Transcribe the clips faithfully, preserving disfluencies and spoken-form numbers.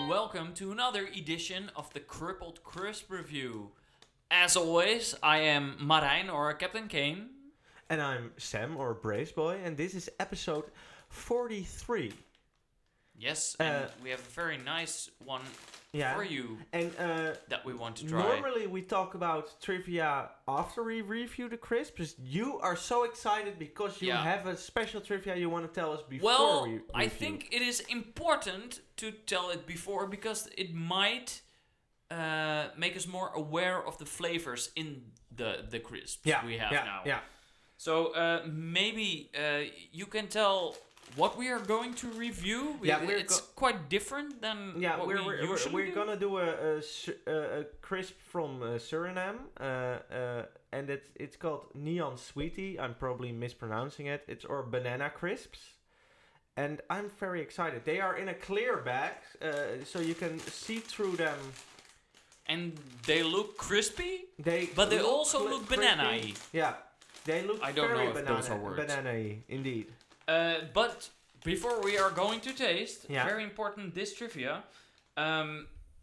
welcome to another edition of the Crippled Crisp Review. As always, I am Marijn or Captain Kane. And I'm Sam or Brace Boy, and this is episode forty-three. Yes, and Uh, we have a very nice one Yeah. for you And uh, that we want to try. normally we talk about trivia after we review the crisps. You are so excited because you Yeah. have a special trivia you want to tell us before Well, we review. I think it is important to tell it before because it might uh, make us more aware of the flavors in the, the crisps yeah, we have yeah, now. Yeah. So uh, maybe uh, you can tell what we are going to review. We- Yeah, we're it's go- quite different than Yeah, what we're we we're, we're, usually we're do. gonna do a a, Su- uh, a crisp from uh, Suriname, uh, uh, and it's it's called Neon Sweetie. I'm probably mispronouncing it. It's or banana crisps, and I'm very excited. They are in a clear bag, uh, so you can see through them. And they look crispy, They but they look also cli- look crispy. banana-y. Yeah, they look I don't very know if banana those are words. banana-y, indeed. Uh, but before we are going to taste, Yeah. very important this trivia. Um,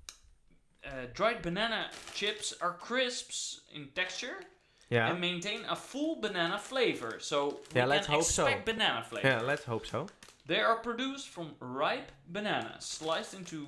uh, dried banana chips are crisps in texture Yeah. and maintain a full banana flavor. So we Yeah, can let's hope so. expect banana flavor. Yeah, let's hope so. They are produced from ripe bananas, sliced into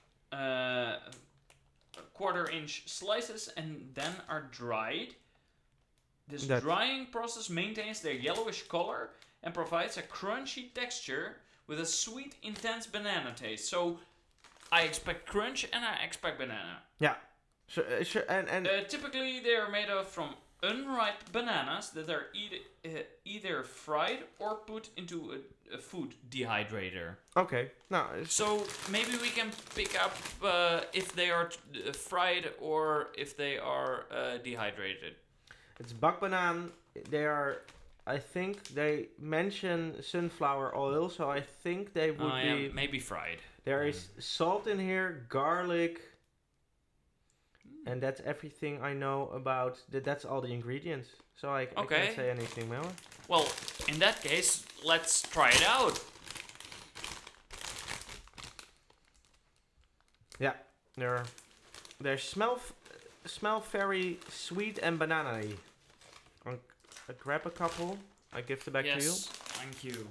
uh, quarter inch slices and then are dried. This That- drying process maintains their yellowish color and provides a crunchy texture with a sweet, intense banana taste. So I expect crunch and I expect banana. Yeah. So, uh, so and and Uh, typically, they are made of from unripe bananas that are either, uh, either fried or put into a, a food dehydrator. okay. No. it's- So maybe we can pick up uh, if they are t- uh, fried or if they are uh, dehydrated. It's bakbanan. They are, I think they mention sunflower oil, so I think they would Oh, be. yeah, maybe fried. There is salt in here, garlic, and that's everything I know about. Th- that's all the ingredients. So I, I Okay. can't say anything more. Well, in that case, let's try it out. Yeah, they're they smell f- smell very sweet and banana-y. I'll, I'll grab a couple. I give them back to you. Yes, thank you.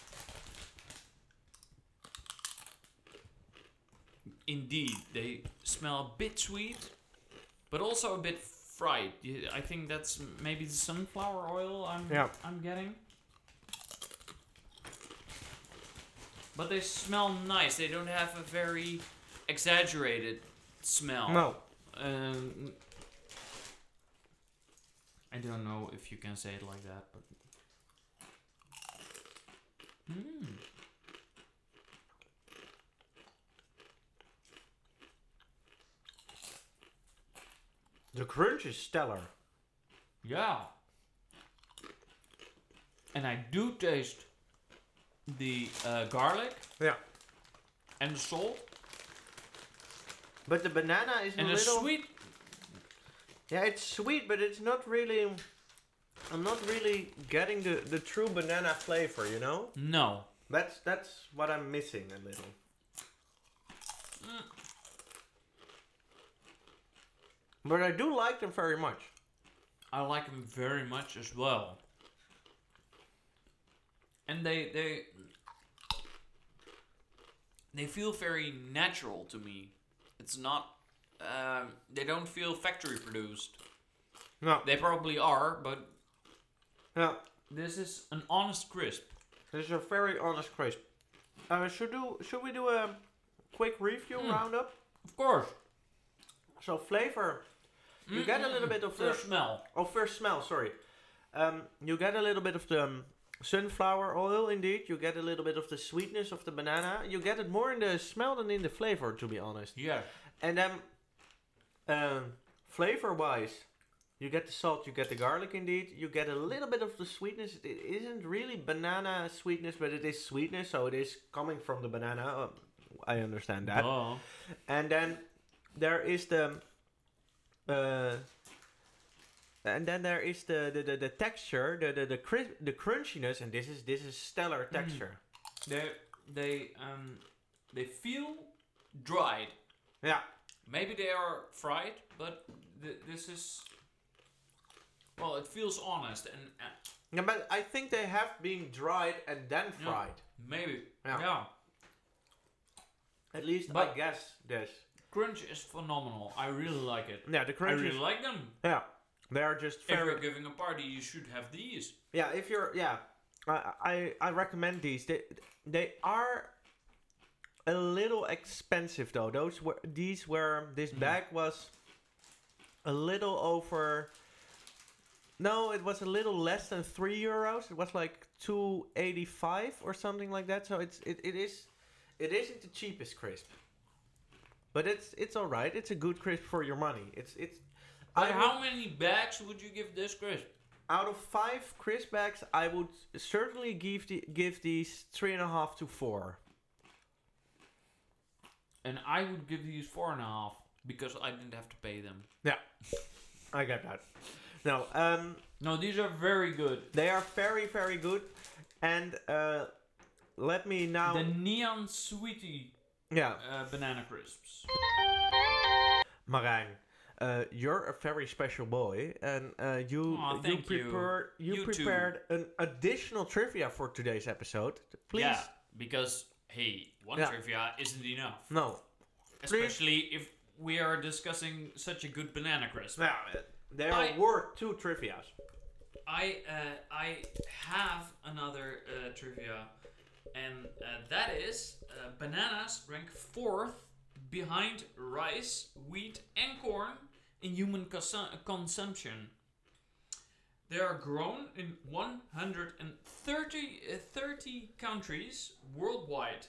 Indeed, they smell a bit sweet, but also a bit fried. Y- I think that's m- maybe the sunflower oil I'm Yeah. I'm getting. But they smell nice. They don't have a very exaggerated smell. No. Um, I don't know if you can say it like that, but. Mm. The crunch is stellar. Yeah. And I do taste the uh, garlic Yeah. and the salt But the banana is and a the little. sweet. Yeah, it's sweet, but it's not really. I'm not really getting the, the true banana flavor, you know? No. That's that's what I'm missing a little. Mm. But I do like them very much. I like them very much as well. And they they they feel very natural to me. It's not. Um, they don't feel factory produced. No. They probably are, but Yeah. this is an honest crisp. This is a very honest crisp. Uh, should do should we do a quick review Mm. roundup? Of course. So flavor. You get a little bit of the First smell. oh first smell. Sorry. Um, you get a little bit of the um, sunflower oil. Indeed, you get a little bit of the sweetness of the banana. You get it more in the smell than in the flavor, to be honest. Yeah. And then, um, flavor-wise, you get the salt, you get the garlic. Indeed, you get a little bit of the sweetness. It isn't really banana sweetness, but it is sweetness, so it is coming from the banana. Uh, I understand that. Duh. And then there is the, uh, and then there is the the, the, the texture, the the the, cri- the crunchiness, and this is this is stellar texture. They they um they feel dried. Yeah. Maybe they are fried, but th- this is well, it feels honest and uh, Yeah, but I think they have been dried and then Yeah. fried. maybe Yeah. yeah. At least I But- guess this. Crunch is phenomenal. I really like it. Yeah, the I crunch really is. like them. Yeah, they are just If very. you're giving a party, you should have these. Yeah, if you're. Yeah, I I I recommend these. They they are a little expensive though. Those were these were this Mm. bag was a little over. No, it was a little less than three euros. It was like two eighty five or something like that. So it's it, it is it isn't the cheapest crisp, but it's it's all right. It's a good crisp for your money. It's it's. But I how many bags would you give this crisp? Out of five crisp bags, I would certainly give the give these three and a half to four. And I would give these four and a half because I didn't have to pay them. Yeah, I get that. No, um, No, these are very good. they are very very good, and uh, let me now. The Neon Sweetie yeah, uh, banana crisps. Marijn, uh, you're a very special boy, and uh, you Aw, you thank you. prepare you, You too. prepared an additional trivia for today's episode. Please, Yeah, because hey, one Yeah. trivia isn't enough. no, Especially if we are discussing such a good banana crisp. yeah, they are I- worth two trivias. I uh, I have another uh, trivia, and uh, that is uh, bananas rank fourth behind rice, wheat, and corn in human consu- consumption. They are grown in one hundred thirty, uh, thirty countries worldwide.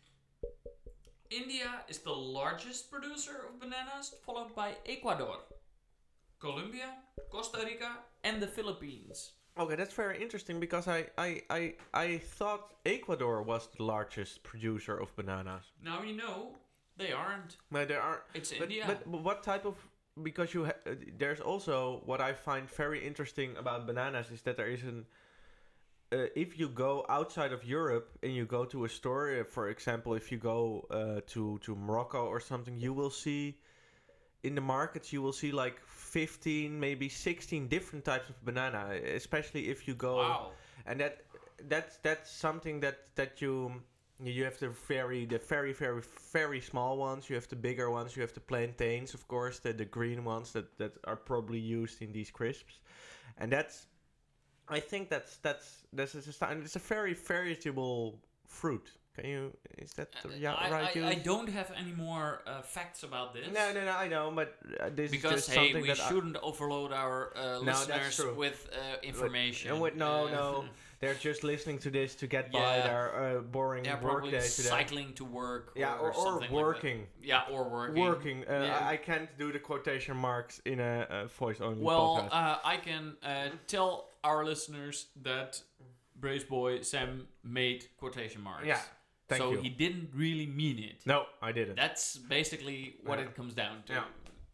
India is the largest producer of bananas, followed by Ecuador, Colombia, Costa Rica, and the Philippines. Okay, that's very interesting because I, I, I, I thought Ecuador was the largest producer of bananas. Now you know they aren't. But there are. It's But, India. but, but what type of? Because you, ha- uh, there's also what I find very interesting about bananas is that there is an. Uh, if you go outside of Europe and you go to a store, uh, for example, if you go uh, to to Morocco or something, you will see. In the markets, you will see like fifteen, maybe sixteen different types of banana, especially if you go. wow. And that that's that's something that that you you have the very the very very very small ones. You have the bigger ones. You have the plantains, of course, the the green ones that that are probably used in these crisps, and that's. I think that's that's this is a, and it's a very vegetable fruit. Can you? Is that the yeah, I, right? I, I use? don't have any more uh, facts about this. No, no, no. I know, but uh, this Because is just hey, something we that I- shouldn't overload our uh, No, that's listeners true. with uh, information. and with- no, Uh, no. They're just listening to this to get by Yeah. their uh, boring They're work probably day today. cycling to work. Yeah, or, or, or something working. Like that. Yeah, or working. Working. Uh, Yeah. I, I can't do the quotation marks in a, a voice-only Well, podcast. uh, I can uh, tell our listeners that Brace Boy Sam made quotation marks. Yeah, thank so you. he didn't really mean it. No, I didn't. That's basically what Yeah. it comes down to. Yeah.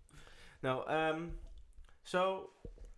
No. Um. So,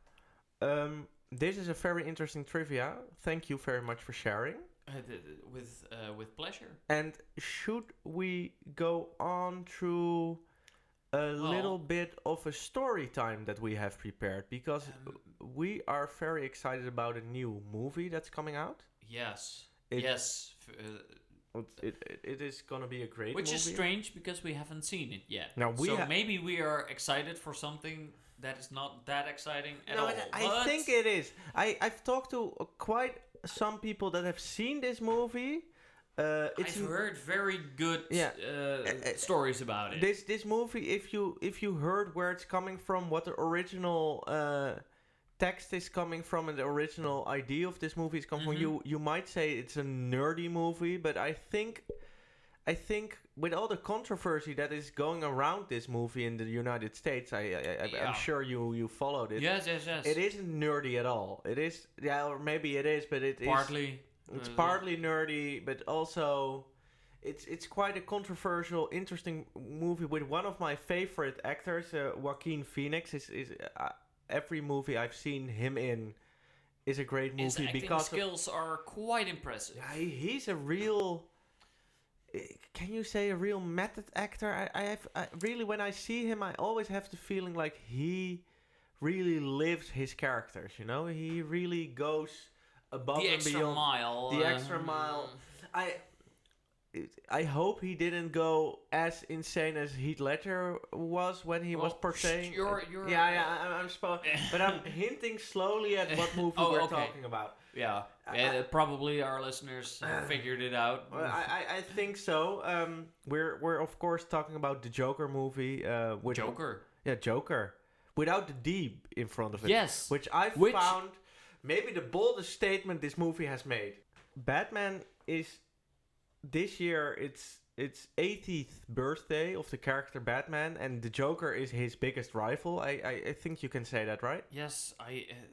um, this is a very interesting trivia. Thank you very much for sharing. Uh, th- th- with uh, with pleasure. And should we go on through a little bit of a story time that we have prepared? Because Um, we are very excited about a new movie that's coming out. Yes. It- yes. F- uh, It, it, it is gonna be a great which is movie. strange because we haven't seen it yet. Now, we so ha- maybe we are excited for something that is not that exciting at No, all. I but think it is. I, I've talked to uh, quite some people that have seen this movie. Uh, it's I've n- heard very good Yeah. uh, Uh, uh, stories about it. this this movie. If you if you heard where it's coming from, what the original uh, text is coming from, and the original idea of this movie is coming Mhm. from, you you might say it's a nerdy movie, but I think. I think with all the controversy that is going around this movie in the United States, I, I, I Yeah. I'm sure you you followed it. yes, yes, yes. It isn't nerdy at all. It is, yeah, or maybe it is, but it is. partly. It's uh, partly nerdy, but also it's it's quite a controversial, interesting movie with one of my favorite actors, uh, Joaquin Phoenix. Is is uh, every movie I've seen him in is a great His movie acting because of, skills are quite impressive. yeah, he, he's a real. can you say a real method actor? I, I have I really when I see him, I always have the feeling like he really lives his characters. You know, he really goes above The and extra beyond. mile. The uh, extra mile. I I hope he didn't go as insane as Heath Ledger was when he was Well, portraying. sh- you're- you're- yeah, yeah. I, I'm spo- but I'm hinting slowly at what movie Oh, we're okay. talking about. Yeah, I- uh, probably our listeners have Uh, figured it out. Well, I, I, I think so. Um, we're we're of course talking about the Joker movie. Uh, with Joker. Yeah, Joker, without the D in front of it. Yes. Which I Which- found maybe the boldest statement this movie has made. Batman is this year. It's it's eightieth birthday of the character Batman, and the Joker is his biggest rival. I I, I think you can say that, right? Yes, I. Uh,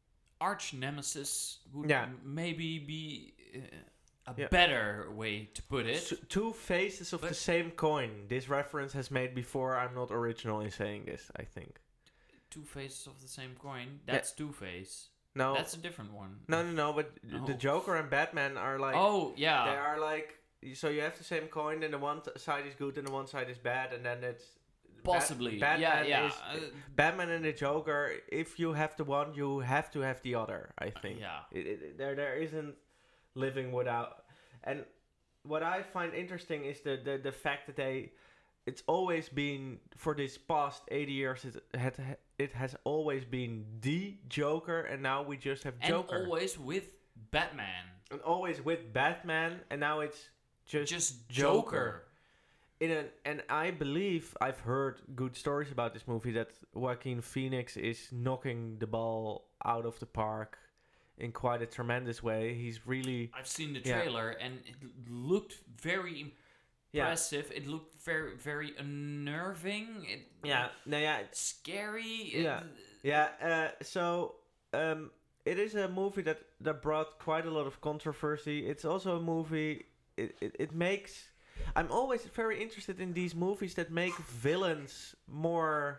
arch nemesis would Yeah. m- maybe be uh, a Yeah. better way to put it. S- two faces of the But- same coin. This reference has made before. I'm not original in saying this. I think. Two faces of the same coin. That's Two Face. No, That's a different one. no, no, no. But No. the Joker and Batman are like. oh yeah. They are like. So you have the same coin, and the one t- side is good, and the one side is bad, and then it's. Bat- Possibly. Batman yeah, yeah. is uh, Batman and the Joker. If you have the one, you have to have the other. I think. yeah. It, it, there, there isn't living without. And what I find interesting is the, the, the fact that they, it's always been for this past eighty years. It had it has always been the Joker, and now we just have And Joker, always with Batman. and always with Batman, and now it's just, Just Joker. Joker. In an, and I believe I've heard good stories about this movie that Joaquin Phoenix is knocking the ball out of the park in quite a tremendous way. He's really I've seen the Yeah. trailer and it looked very yeah impressive. It looked very, very unnerving. It yeah no, yeah it's- scary. Yeah. It- yeah. Uh, so um, it is a movie that that brought quite a lot of controversy. It's also a movie. It it, it makes. I'm always very interested in these movies that make villains more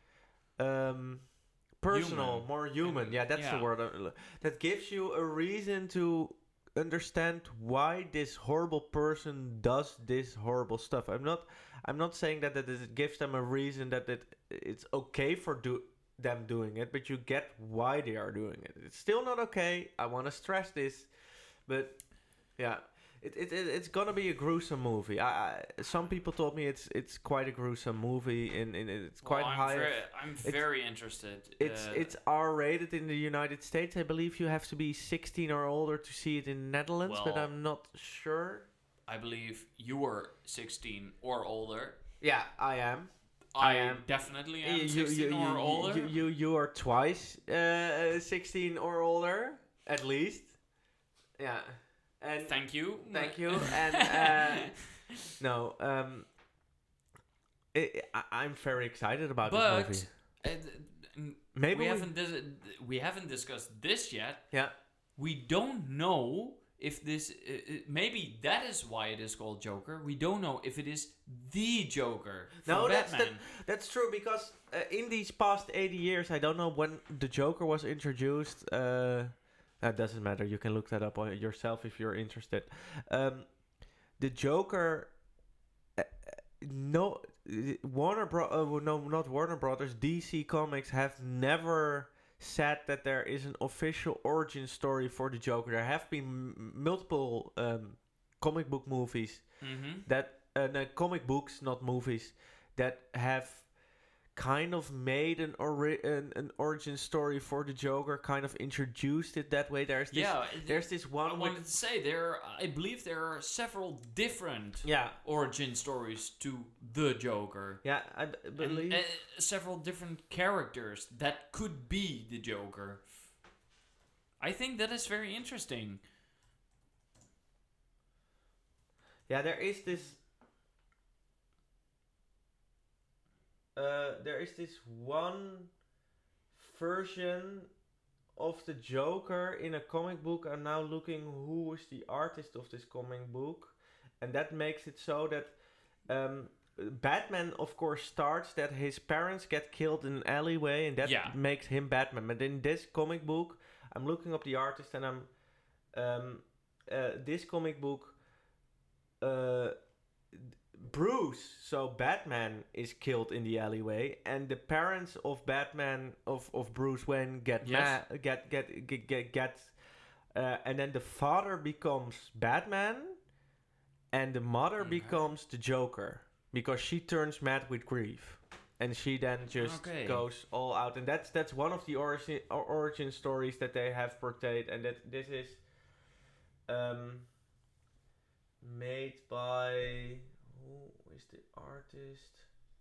um, personal, Human. more human. And- yeah, that's yeah. the word. I'm lo- That gives you a reason to understand why this horrible person does this horrible stuff. I'm not. I'm not saying that that it gives them a reason that it it's okay for do them doing it, but you get why they are doing it. It's still not okay. I want to stress this, but yeah. It, it, it it's gonna be a gruesome movie. I, I some people told me it's it's quite a gruesome movie and, and it's quite well, I'm high. Very, I'm It's- very interested. It's uh, it's R rated in the United States. I believe you have to be sixteen or older to see it in the Netherlands, but Well- I'm not sure. I believe you were sixteen or older. Yeah, I am. I, I am. definitely am you, sixteen you, or you, older. You, you you are twice uh, sixteen or older at least. Yeah, and Thank you. Thank you. And uh, no, um, it, I, I'm very excited about but this uh, movie. n- Maybe we we- haven't dis- we haven't discussed this yet. Yeah, We don't know if this uh, uh, maybe that is why it is called Joker. We don't know if it is the Joker from no, that's Batman. the, that's true because uh, in these past eighty years, I don't know when the Joker was introduced. Uh, that doesn't matter. You can look that up on yourself if you're interested. Um, the Joker. Uh, no, uh, Warner Bro. Uh, no, not Warner Brothers. D C Comics have never said that there is an official origin story for the Joker. There have been m- multiple um, comic book movies Mm-hmm. that uh, no, comic books, not movies, that have kind of made an, ori- an an origin story for the Joker, kind of introduced it that way. There's this, Yeah, there's this I one with, wanted to say there. I believe there are several different yeah, origin stories to the Joker. yeah, I b- And, believe. uh, several different characters that could be the Joker. I think that is very interesting. Yeah, there is this. Uh, there is this one version of the Joker in a comic book. I'm now looking who is the artist of this comic book, and that makes it so that um, Batman, of course, starts that his parents get killed in an alleyway, and that Yeah. makes him Batman. But in this comic book, I'm looking up the artist, and I'm um, uh, this comic book. Uh, Bruce, so Batman, is killed in the alleyway, and the parents of Batman of, of Bruce Wayne get Yes. ma- get get get get, get uh, and then the father becomes Batman, and the mother Okay. becomes the Joker because she turns mad with grief, and she then just Okay. goes all out, and that's that's one of the origin or- origin stories that they have portrayed, and that this is um made by. Who is the artist?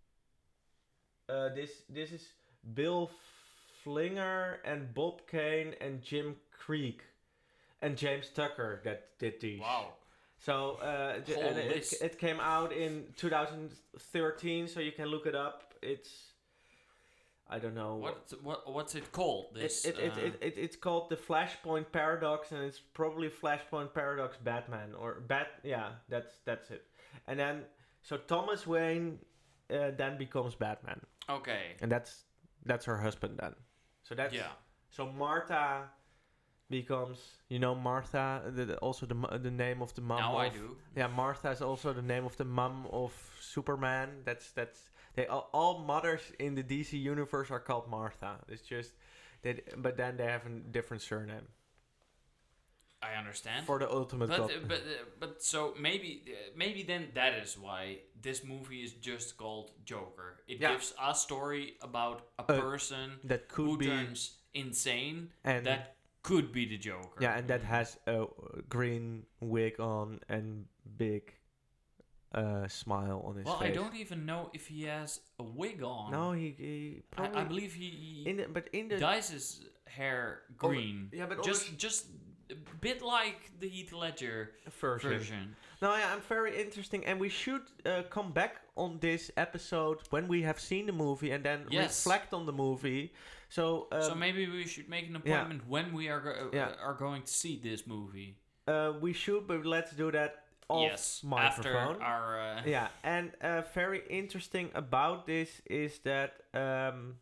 Uh, this this is Bill Flinger and Bob Kane and Jim Creek and James Tucker that did these. Wow. So uh, the, Whole and it, list. it came out in two thousand thirteen, so you can look it up. It's I don't know. What what what's it called? It, This. it, it, uh, it, it, it's called the Flashpoint Paradox, and it's probably Flashpoint Paradox Batman or Bat. Yeah, that's that's it. And then so Thomas Wayne uh, then becomes Batman, okay. and that's that's her husband then. So that's Yeah. so Martha becomes you know Martha, the, the- also the mo- the name of the mom. Now of, I do. Yeah, Martha is also the name of the mom of Superman. That's that's they all, all mothers in the D C universe are called Martha. It's just that, but then they have a different surname I understand. for the ultimate but god. uh, but uh, but so maybe uh, maybe then that is why this movie is just called Joker. It Yeah. gives a story about a Uh, person that could who be turns insane. and That could be the Joker. yeah, and that Mm. has a green wig on and big uh, smile on his Well, face. I don't even know if he has a wig on. No, he, he probably I, I believe he, he in the, but in the dyes his hair green. yeah, but just just a bit like the Heath Ledger version. version. No, yeah, I'm very interesting, and we should uh, come back on this episode when we have seen the movie and then Yes. reflect on the movie. So, um, so maybe we should make an yeah. appointment when we are go- uh, Yeah. are going to see this movie. uh, we should, but let's do that off yes, microphone. after our uh, Yeah, and uh, very interesting about this is that um,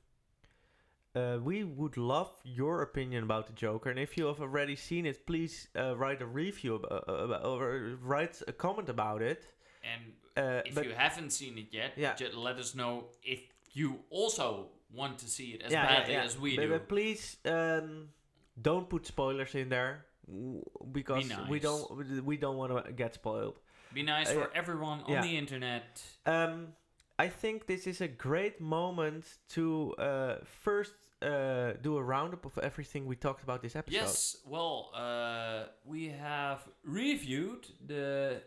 uh, we would love your opinion about the Joker, and if you have already seen it, please uh, write a review ab- uh, about, or write a comment about it. and Uh, if but you haven't seen it yet, Yeah. just let us know if you also want to see it as yeah, yeah, badly yeah. as we but, do. but please um, don't put spoilers in there w- because we nice. don't we don't want to get spoiled. Be nice uh, for everyone on yeah. the internet. Um, I think this is a great moment to uh, first uh, do a roundup of everything we talked about this episode. Yes, well, uh, we have reviewed the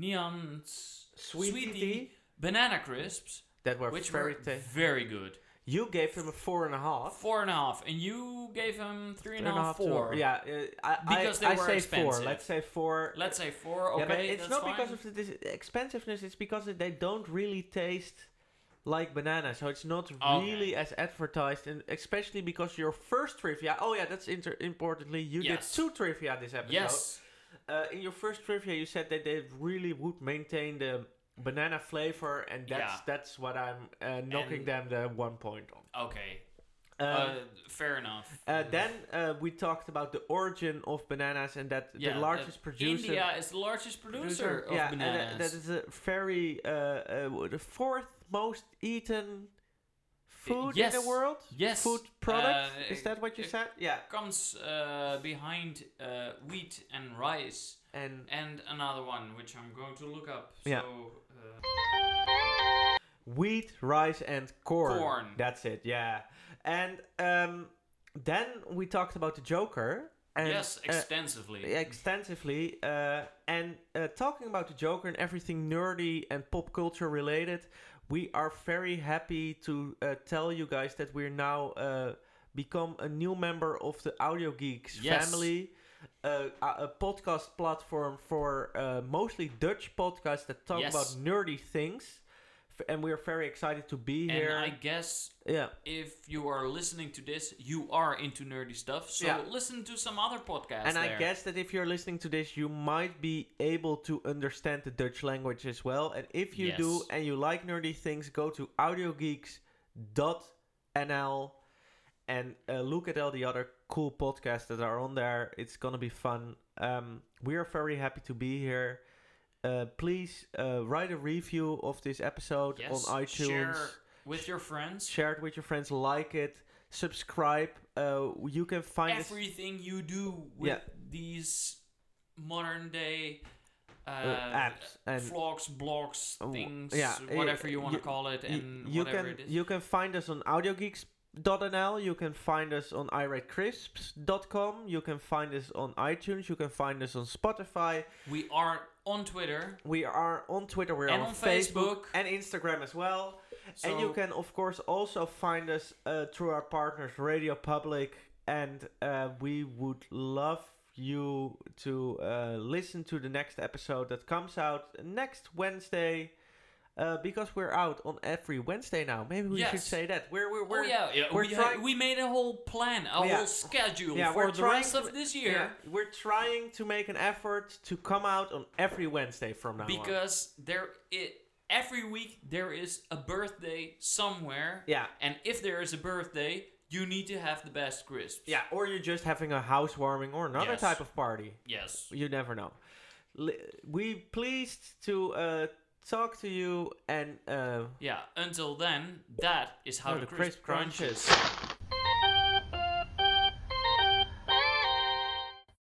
Neon's Sweetie, Sweetie tea banana crisps, that were which very were ta- very good. You gave them a four and a half. Four and a half, and you gave them three and Three a half, to- four. Yeah, uh, I, Because I, they I were say expensive. four. Let's say four. Let's say four. Okay, yeah, but it's that's not fine. because of the dis- expensiveness. It's because they don't really taste like banana, so it's not Okay. really as advertised. And especially because your first trivia. Oh yeah, that's inter- importantly. You Yes. did two trivia this episode. Yes. Uh, in your first trivia, you said that they really would maintain the banana flavor, and that's Yeah. that's what I'm uh, knocking them And- the one point on. Okay. Um, uh, fair enough. uh, then uh, we talked about the origin of bananas and that Yeah, the largest uh, producer. India is the largest producer, of yeah, bananas. and that, that is a very uh, uh, the fourth most eaten food in yes. the world. Yes. Food product. Uh, is that what you it said? Yeah. Comes uh, behind uh, wheat and rice, And and another one which I'm going to look up. Yeah. So uh, wheat, rice, and corn. Corn. That's it. Yeah. And um, then we talked about the Joker. And, yes, uh, extensively. extensively uh, and uh, talking about the Joker and everything nerdy and pop culture related, we are very happy to uh, tell you guys that we're now uh, become a new member of the Audio Geeks Yes. family, uh, a, a podcast platform for uh, mostly Dutch podcasts that talk Yes. about nerdy things. F- and we're very excited to be and here. I guess yeah. if you are listening to this, you are into nerdy stuff. So Yeah. listen to some other podcasts. And I there. guess that if you're listening to this, you might be able to understand the Dutch language as well. And if you do Yes. and you like nerdy things, go to audiogeeks dot n l and uh, look at all the other cool podcasts that are on there. It's going to be fun. Um, we are very happy to be here. uh, please uh, write a review of this episode Yes, on iTunes. share with your friends. Share it with your friends. Like it. Subscribe. Uh, you can find us- Everything you do with Yeah. these modern day uh, uh, apps and vlogs, blogs, Uh, things, yeah, whatever you, you- want to call it, y- and you whatever can it is. you can find us on audiogeeks dot n l. You can find us on i rate crisps dot com. You can find us on iTunes. You can find us on Spotify. We are on Twitter. We are on Twitter. We're And on, on Facebook, Facebook. and Instagram as well. So And you can, of course, also find us uh, through our partners, Radio Public. And uh, we would love you to uh, listen to the next episode that comes out next Wednesday. Uh, because we're out on every Wednesday now. Maybe we Yes. should say that. We're, we're, we're, oh yeah, yeah. we're we, trying- ha- we made a whole plan, a Yeah. whole schedule Yeah, for we're the trying rest to- of this year. yeah, we're trying to make an effort to come out on every Wednesday from now on. Because there, it every week there is a birthday somewhere, Yeah. and if there is a birthday, you need to have the best crisps. Yeah, or you're just having a housewarming or another Yes. type of party. Yes. You never know. Li- we pleased to uh, talk to you and uh, Yeah. Until then, that is how Oh, the, the crisp crisp crunches. crunches.